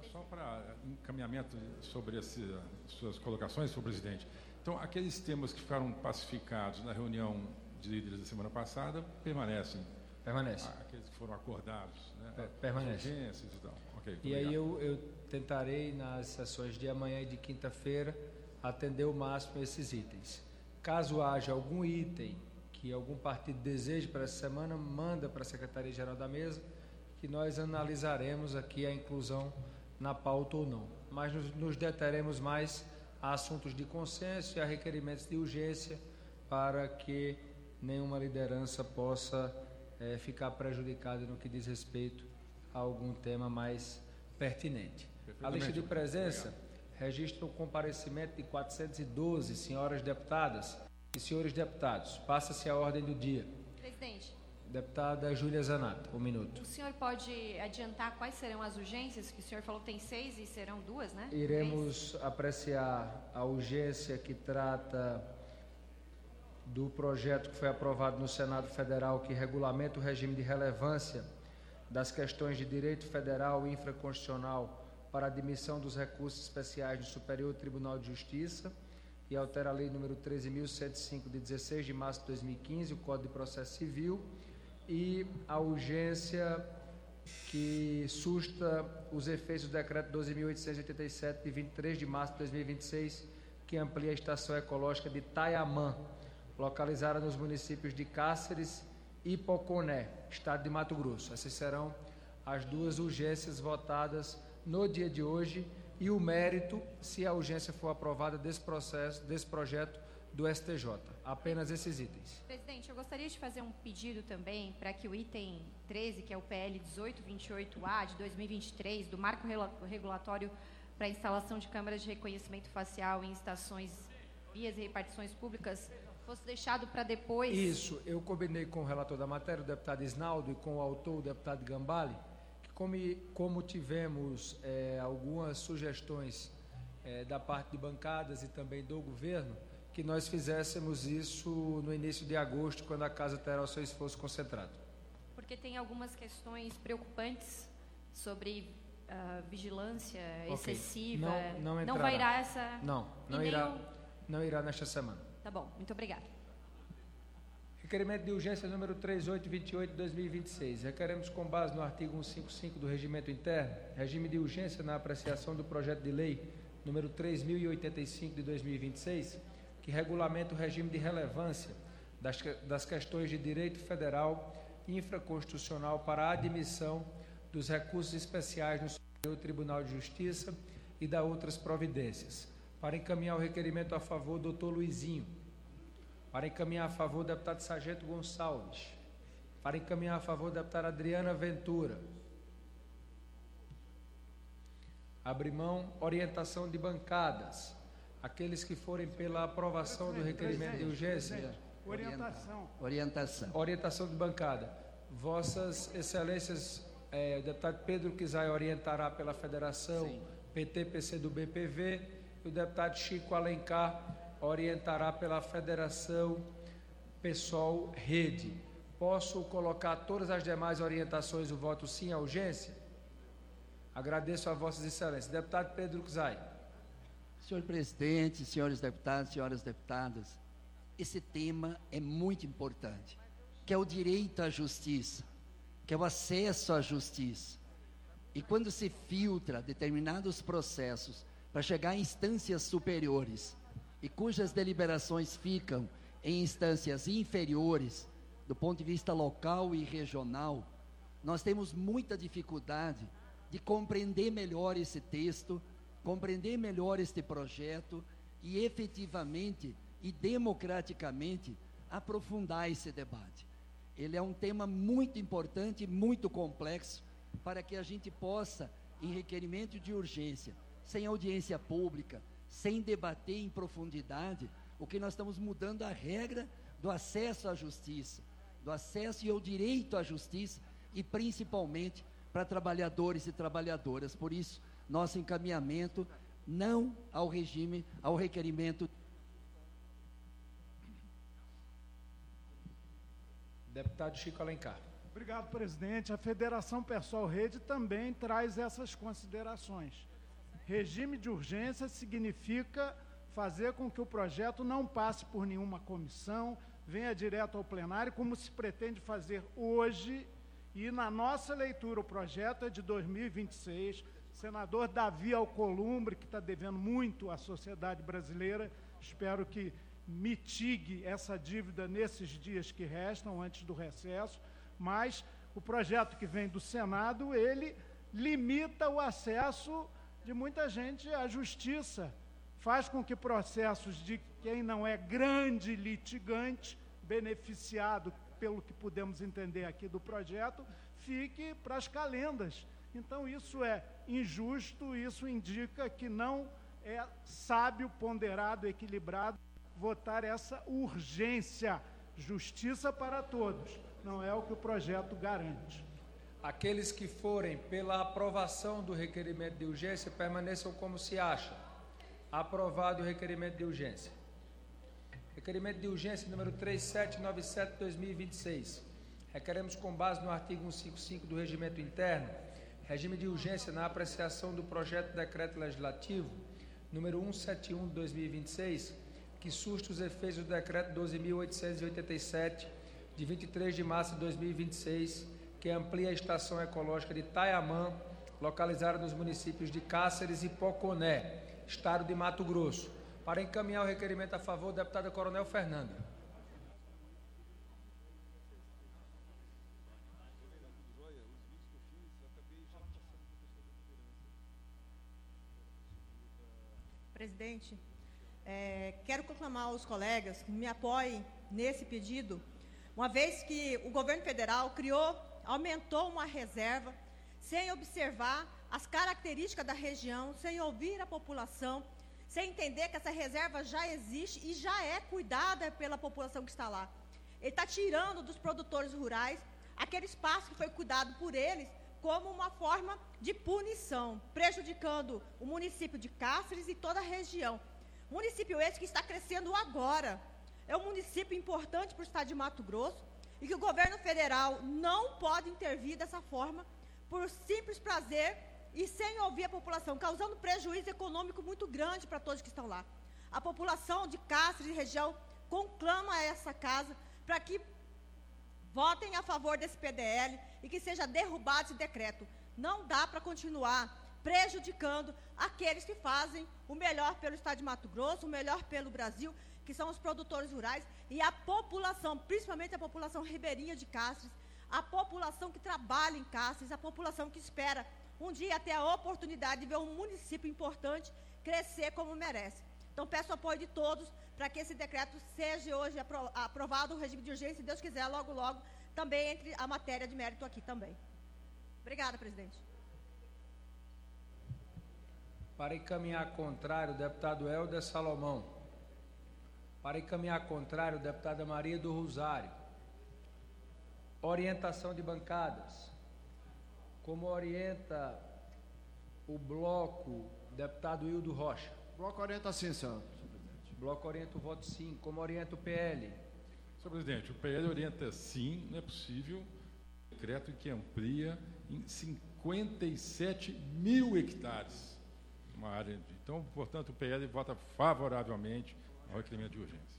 só para encaminhamento sobre suas colocações, senhor presidente. Então, aqueles temas que ficaram pacificados na reunião de líderes da semana passada permanecem? Permanecem. Aqueles que foram acordados, né? Permanecem. Urgências e tal. Ok, e aí eu tentarei, nas sessões de amanhã e de quinta-feira, atender o máximo esses itens. Caso haja algum item que algum partido deseje para essa semana, manda para a Secretaria-Geral da Mesa, que nós analisaremos aqui a inclusão na pauta ou não. Mas nos deteremos mais a assuntos de consenso e a requerimentos de urgência para que nenhuma liderança possa ficar prejudicada no que diz respeito a algum tema mais pertinente. A lista de presença registra o comparecimento de 412 senhoras deputadas e senhores deputados. Passa-se a ordem do dia. Presidente. Deputada Júlia Zanata, 1 minuto. O senhor pode adiantar quais serão as urgências? Que o senhor falou que tem 6 e serão 2, né? Iremos apreciar a urgência que trata do projeto que foi aprovado no Senado Federal, que regulamenta o regime de relevância das questões de direito federal e infraconstitucional para admissão dos recursos especiais do Superior Tribunal de Justiça e altera a lei número 13.105 de 16 de março de 2015, o Código de Processo Civil, e a urgência que susta os efeitos do decreto 12.887 de 23 de março de 2026, que amplia a estação ecológica de Taiamã, localizada nos municípios de Cáceres e Poconé, estado de Mato Grosso. Essas serão as duas urgências votadas no dia de hoje e o mérito, se a urgência for aprovada desse projeto do STJ. Apenas esses itens. Presidente, eu gostaria de fazer um pedido também para que o item 13, que é o PL 1828A de 2023, do marco regulatório para a instalação de câmeras de reconhecimento facial em estações, vias e repartições públicas, fosse deixado para depois. Isso, eu combinei com o relator da matéria, o deputado Isnaldo, e com o autor, o deputado Gambale, que como tivemos algumas sugestões da parte de bancadas e também do governo, que nós fizéssemos isso no início de agosto, quando a casa terá o seu esforço concentrado. Porque tem algumas questões preocupantes sobre vigilância excessiva. Não vai irá essa... Não irá nesta semana. Tá bom, muito obrigada. Requerimento de urgência número 3828 de 2026. Requeremos, com base no artigo 155 do Regimento Interno, regime de urgência na apreciação do projeto de lei número 3085 de 2026, que regulamenta o regime de relevância das questões de direito federal e infraconstitucional para a admissão dos recursos especiais no Superior Tribunal de Justiça e da outras providências. Para encaminhar o requerimento a favor, doutor Luizinho. Para encaminhar a favor, deputado Sargento Gonçalves. Para encaminhar a favor, deputada Adriana Ventura. Abre mão, orientação de bancadas. Aqueles que forem pela aprovação do requerimento de urgência. Orientação de bancada. Vossas Excelências, o deputado Pedro Kizai orientará pela Federação PT-PC do BPV, e o deputado Chico Alencar orientará pela Federação PSOL Rede. Posso colocar todas as demais orientações, o voto sim à urgência? Agradeço a Vossas Excelências. Deputado Pedro Kizai. Senhor presidente, senhores deputados, senhoras deputadas, esse tema é muito importante, que é o direito à justiça, que é o acesso à justiça. E quando se filtra determinados processos para chegar a instâncias superiores e cujas deliberações ficam em instâncias inferiores, do ponto de vista local e regional, nós temos muita dificuldade de compreender melhor esse texto, compreender melhor este projeto e efetivamente e democraticamente aprofundar esse debate. Ele é um tema muito importante, muito complexo, para que a gente possa, em requerimento de urgência, sem audiência pública, sem debater em profundidade, o que nós estamos mudando a regra do acesso à justiça, do acesso e ao direito à justiça, e principalmente para trabalhadores e trabalhadoras. Por isso, nosso encaminhamento não ao regime, ao requerimento. Deputado Chico Alencar. Obrigado, presidente. A Federação Pessoal Rede também traz essas considerações. Regime de urgência significa fazer com que o projeto não passe por nenhuma comissão, venha direto ao plenário, como se pretende fazer hoje. E na nossa leitura, o projeto é de 2026. Senador Davi Alcolumbre, que está devendo muito à sociedade brasileira, espero que mitigue essa dívida nesses dias que restam, antes do recesso, mas o projeto que vem do Senado, ele limita o acesso de muita gente à justiça, faz com que processos de quem não é grande litigante, beneficiado pelo que pudemos entender aqui do projeto, fique para as calendas. Então isso é injusto, isso indica que não é sábio, ponderado, equilibrado votar essa urgência. Justiça para todos, não é o que o projeto garante. Aqueles que forem pela aprovação do requerimento de urgência permaneçam como se acham. Aprovado o requerimento de urgência. Requerimento de urgência número 3797/2026. Requeremos, com base no artigo 155 do Regimento Interno, regime de urgência na apreciação do projeto de decreto legislativo número 171/2026, que surte os efeitos do decreto 12.887, de 23 de março de 2026, que amplia a estação ecológica de Taiamã, localizada nos municípios de Cáceres e Poconé, estado de Mato Grosso. Para encaminhar o requerimento a favor, deputada Coronel Fernanda. Presidente, quero conclamar aos colegas que me apoiem nesse pedido, uma vez que o governo federal aumentou uma reserva, sem observar as características da região, sem ouvir a população, sem entender que essa reserva já existe e já é cuidada pela população que está lá. Ele está tirando dos produtores rurais aquele espaço que foi cuidado por eles como uma forma de punição, prejudicando o município de Cáceres e toda a região. Município esse que está crescendo agora. É um município importante para o estado de Mato Grosso e que o governo federal não pode intervir dessa forma por simples prazer e sem ouvir a população, causando prejuízo econômico muito grande para todos que estão lá. A população de Cáceres e região conclama essa casa para que votem a favor desse PDL e que seja derrubado esse decreto. Não dá para continuar prejudicando aqueles que fazem o melhor pelo estado de Mato Grosso, o melhor pelo Brasil, que são os produtores rurais e a população, principalmente a população ribeirinha de Cáceres, a população que trabalha em Cáceres, a população que espera um dia ter a oportunidade de ver um município importante crescer como merece. Então, peço o apoio de todos para que esse decreto seja hoje aprovado, o regime de urgência, se Deus quiser, logo, logo, também entre a matéria de mérito aqui também. Obrigada, presidente. Para encaminhar contrário, o deputado Helder Salomão. Para encaminhar contrário, deputada Maria do Rosário. Orientação de bancadas. Como orienta o bloco, deputado Hildo Rocha. O bloco orienta sim, senhor presidente. O bloco orienta o voto sim. Como orienta o PL? Senhor presidente, o PL orienta sim, não é possível, decreto que amplia em 57 mil hectares uma área. Então, portanto, o PL vota favoravelmente ao requerimento de urgência.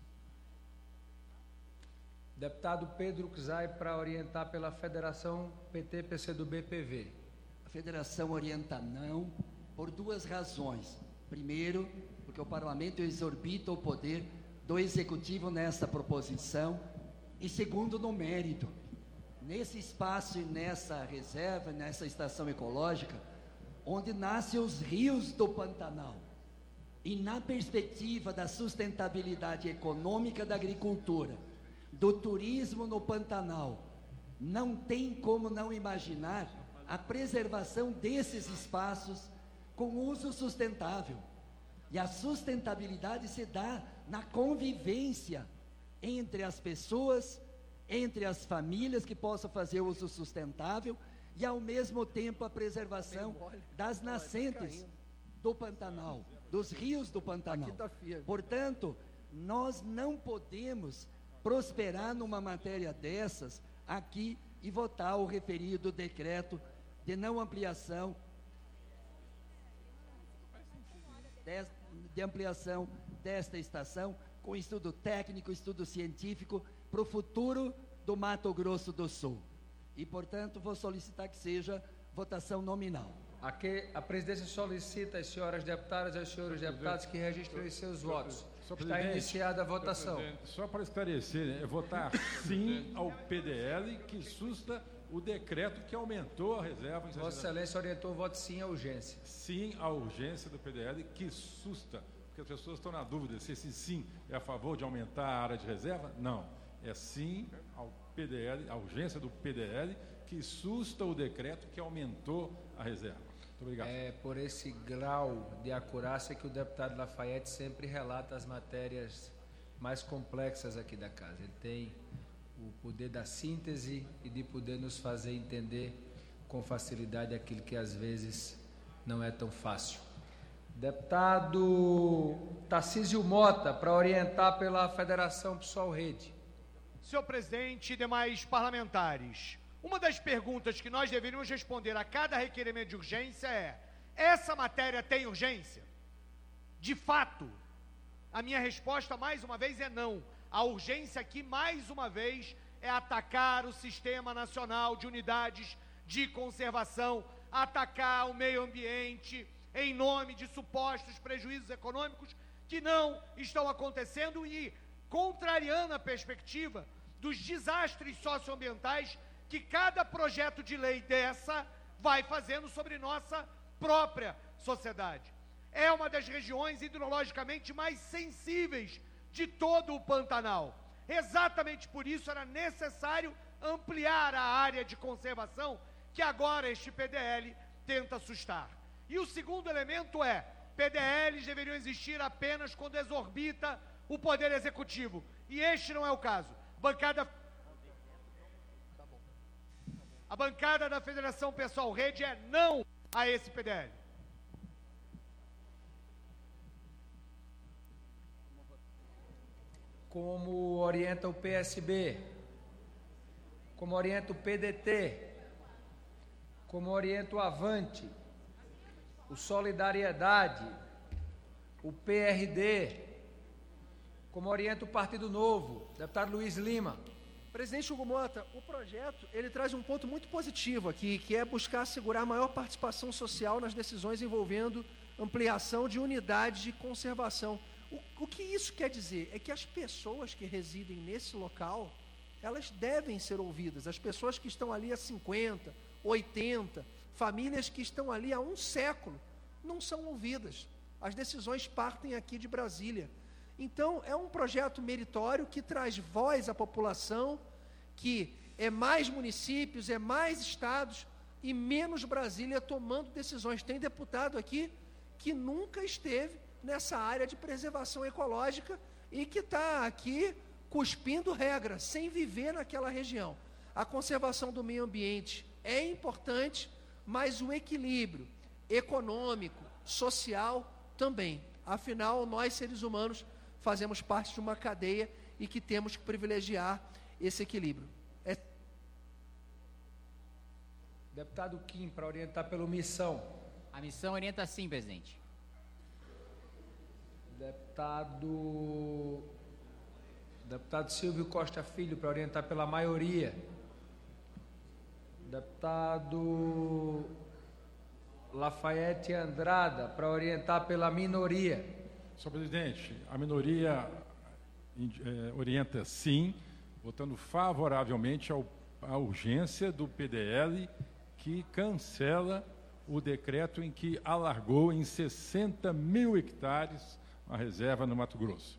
Deputado Pedro Czai, para orientar pela Federação PT-PCdoB-PV. A Federação orienta não, por duas razões. Primeiro, porque o Parlamento exorbita o poder do Executivo nessa proposição. E segundo, no mérito. Nesse espaço e nessa reserva, nessa estação ecológica, onde nascem os rios do Pantanal. E na perspectiva da sustentabilidade econômica da agricultura, do turismo no Pantanal, não tem como não imaginar a preservação desses espaços com uso sustentável. E a sustentabilidade se dá na convivência entre as pessoas, entre as famílias que possam fazer uso sustentável e, ao mesmo tempo, a preservação das nascentes do Pantanal, dos rios do Pantanal. Portanto, nós não podemos prosperar numa matéria dessas aqui e votar o referido decreto de não ampliação desta estação, com estudo técnico, estudo científico, para o futuro do Mato Grosso do Sul. E, portanto, vou solicitar que seja votação nominal. Aqui, a presidência solicita às senhoras deputadas e aos senhores deputados que registrem os seus votos. Está iniciada a votação. Só para esclarecer, é votar sim ao PDL que susta o decreto que aumentou a reserva. Vossa Excelência orientou o voto sim à urgência. Sim à urgência do PDL que susta, porque as pessoas estão na dúvida se esse sim é a favor de aumentar a área de reserva. Não, é sim ao PDL, à urgência do PDL que susta o decreto que aumentou a reserva. Muito obrigado. É por esse grau de acurácia que o deputado Lafayette sempre relata as matérias mais complexas aqui da casa. Ele tem o poder da síntese e de poder nos fazer entender com facilidade aquilo que às vezes não é tão fácil. Deputado Tarcísio Mota, para orientar pela Federação Pessoal Rede. Senhor presidente e demais parlamentares, uma das perguntas que nós deveríamos responder a cada requerimento de urgência é: essa matéria tem urgência? De fato, a minha resposta mais uma vez é não. A urgência aqui, mais uma vez, é atacar o Sistema Nacional de Unidades de Conservação, atacar o meio ambiente em nome de supostos prejuízos econômicos que não estão acontecendo e contrariando a perspectiva dos desastres socioambientais que cada projeto de lei dessa vai fazendo sobre nossa própria sociedade. É uma das regiões hidrologicamente mais sensíveis de todo o Pantanal. Exatamente por isso era necessário ampliar a área de conservação que agora este PDL tenta sustar. E o segundo elemento é: PDLs deveriam existir apenas quando exorbita o Poder Executivo. E este não é o caso. A bancada da Federação Pessoal Rede é não a esse PDL. Como orienta o PSB, como orienta o PDT, como orienta o Avante, o Solidariedade, o PRD, como orienta o Partido Novo, deputado Luiz Lima. Presidente Hugo Mota, o projeto ele traz um ponto muito positivo aqui, que é buscar assegurar maior participação social nas decisões envolvendo ampliação de unidades de conservação. O que isso quer dizer? É que as pessoas que residem nesse local, elas devem ser ouvidas. As pessoas que estão ali há 50, 80, famílias que estão ali há um século, não são ouvidas. As decisões partem aqui de Brasília. Então, é um projeto meritório que traz voz à população, que é mais municípios, é mais estados e menos Brasília tomando decisões. Tem deputado aqui que nunca esteve nessa área de preservação ecológica e que está aqui cuspindo regra, sem viver naquela região. A conservação do meio ambiente é importante, mas o equilíbrio econômico, social também. Afinal, nós seres humanos fazemos parte de uma cadeia e que temos que privilegiar esse equilíbrio. Deputado Kim, para orientar pela missão. A missão orienta sim, presidente. Deputado Silvio Costa Filho, para orientar pela maioria. Deputado Lafayette Andrada, para orientar pela minoria. Senhor presidente, a minoria orienta sim, votando favoravelmente à urgência do PDL, que cancela o decreto em que alargou em 60 mil hectares a reserva no Mato Grosso.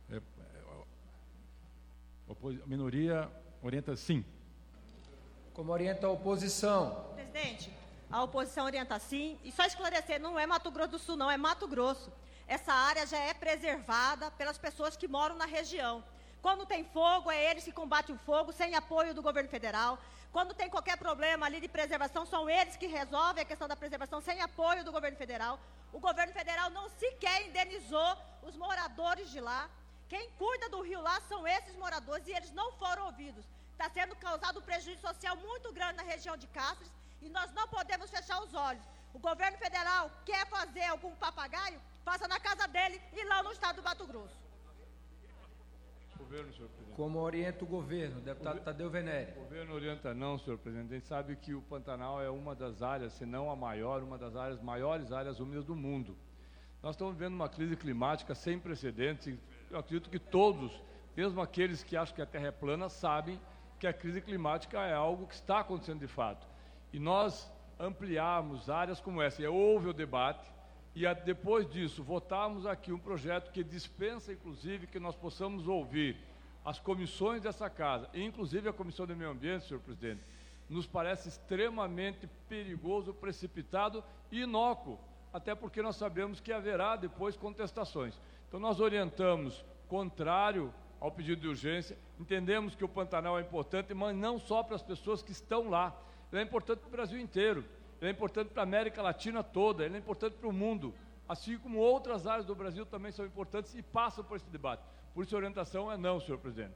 A minoria orienta sim. Como orienta a oposição? Presidente, a oposição orienta sim. E só esclarecer, não é Mato Grosso do Sul, não, é Mato Grosso. Essa área já é preservada pelas pessoas que moram na região. Quando tem fogo, é eles que combatem o fogo, sem apoio do governo federal. Quando tem qualquer problema ali de preservação, são eles que resolvem a questão da preservação, sem apoio do governo federal. O governo federal não sequer indenizou os moradores de lá. Quem cuida do rio lá são esses moradores e eles não foram ouvidos. Está sendo causado um prejuízo social muito grande na região de Cáceres e nós não podemos fechar os olhos. O governo federal quer fazer algum papagaio, faça na casa dele e lá no estado do Mato Grosso. Governo, senhor presidente. Como orienta o governo, deputado Tadeu Venere? O governo orienta não, senhor presidente. A gente sabe que o Pantanal é uma das áreas, se não a maior, uma das maiores áreas úmidas do mundo. Nós estamos vivendo uma crise climática sem precedentes e eu acredito que todos, mesmo aqueles que acham que a Terra é plana, sabem que a crise climática é algo que está acontecendo de fato. E nós ampliarmos áreas como essa, e houve o debate, e depois disso votarmos aqui um projeto que dispensa, inclusive, que nós possamos ouvir as comissões dessa casa, inclusive a Comissão do Meio Ambiente, senhor presidente, nos parece extremamente perigoso, precipitado e inócuo, até porque nós sabemos que haverá depois contestações. Então nós orientamos contrário ao pedido de urgência, entendemos que o Pantanal é importante, mas não só para as pessoas que estão lá, ele é importante para o Brasil inteiro, ele é importante para a América Latina toda, ele é importante para o mundo, assim como outras áreas do Brasil também são importantes e passam por esse debate. Por isso a orientação é não, senhor presidente.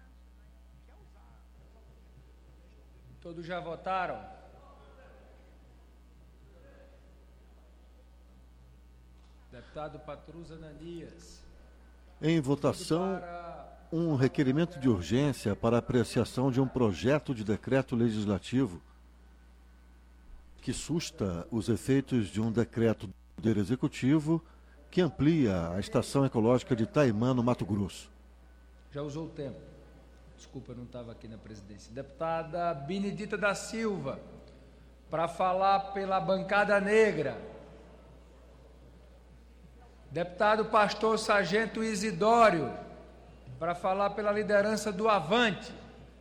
Todos já votaram? Deputado Patrus Ananias. Em votação, um requerimento de urgência para apreciação de um projeto de decreto legislativo que susta os efeitos de um decreto do Poder Executivo que amplia a Estação Ecológica de Taimã, no Mato Grosso. Já usou o tempo. Desculpa, eu não estava aqui na presidência. Deputada Benedita da Silva, para falar pela bancada negra. Deputado Pastor Sargento Isidório, para falar pela liderança do Avante.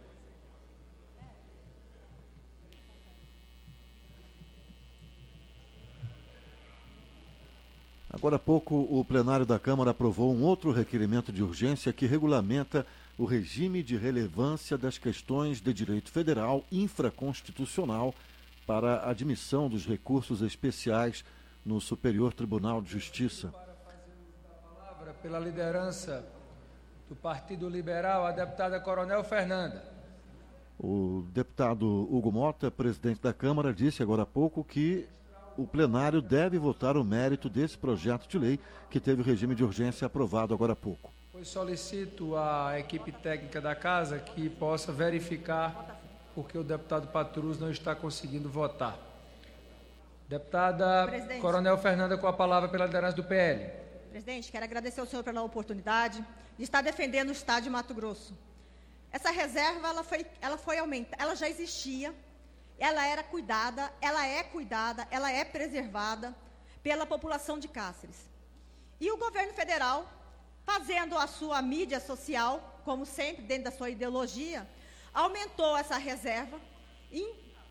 Agora há pouco, o plenário da Câmara aprovou um outro requerimento de urgência que regulamenta o regime de relevância das questões de direito federal infraconstitucional para a admissão dos recursos especiais no Superior Tribunal de Justiça. Pela liderança do Partido Liberal, a deputada Coronel Fernanda. O deputado Hugo Mota, presidente da Câmara, disse agora há pouco que o plenário deve votar o mérito desse projeto de lei que teve o regime de urgência aprovado agora há pouco. Pois solicito à equipe técnica da Casa que possa verificar porque o deputado Patrus não está conseguindo votar. Deputada Presidente. Coronel Fernanda, com a palavra pela liderança do PL. Presidente, quero agradecer ao senhor pela oportunidade de estar defendendo o estado de Mato Grosso. Essa reserva, ela foi aumentada, ela já existia, ela era cuidada, ela é preservada pela população de Cáceres. E o governo federal, fazendo a sua mídia social, como sempre, dentro da sua ideologia, aumentou essa reserva em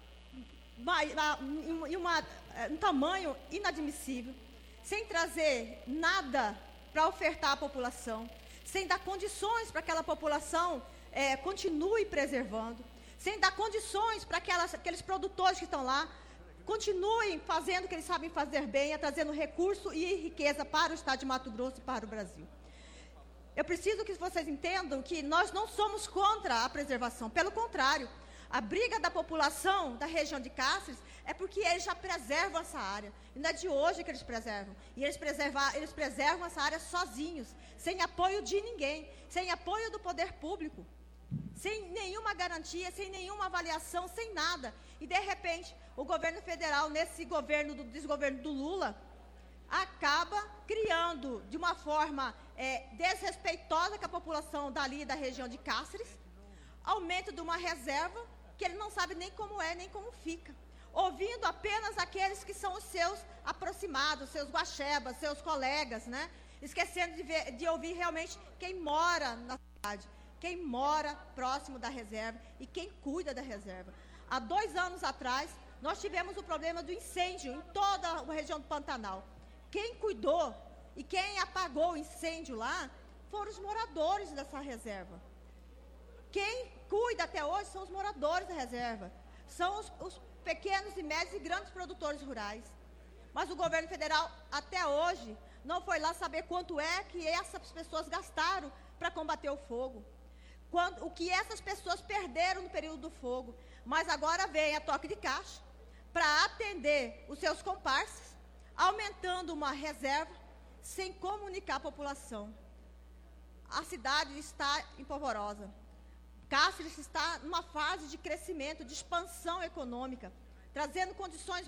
um tamanho inadmissível, sem trazer nada para ofertar à população, sem dar condições para que aquela população continue preservando, sem dar condições para aqueles produtores que estão lá continuem fazendo o que eles sabem fazer bem, trazendo recurso e riqueza para o estado de Mato Grosso e para o Brasil. Eu preciso que vocês entendam que nós não somos contra a preservação, pelo contrário, a briga da população da região de Cáceres é porque eles já preservam essa área. E não é de hoje que eles preservam. E eles preservam essa área sozinhos, sem apoio de ninguém, sem apoio do poder público, sem nenhuma garantia, sem nenhuma avaliação, sem nada. E, de repente, o governo federal, nesse desgoverno do Lula, acaba criando, de uma forma desrespeitosa com a população dali da região de Cáceres, aumento de uma reserva que ele não sabe nem como é, nem como fica, ouvindo apenas aqueles que são os seus aproximados, seus guaxebas, seus colegas, né? Esquecendo de ouvir realmente quem mora na cidade, quem mora próximo da reserva e quem cuida da reserva. Há 2 anos atrás, nós tivemos o problema do incêndio em toda a região do Pantanal. Quem cuidou e quem apagou o incêndio lá foram os moradores dessa reserva. Quem cuida até hoje são os moradores da reserva, são os pequenos e médios e grandes produtores rurais. Mas o governo federal, até hoje, não foi lá saber quanto é que essas pessoas gastaram para combater o fogo. o que essas pessoas perderam no período do fogo, mas agora vem a toque de caixa para atender os seus comparsas, aumentando uma reserva sem comunicar a população. A cidade está empolvorosa. Cáceres está numa fase de crescimento, de expansão econômica, trazendo condições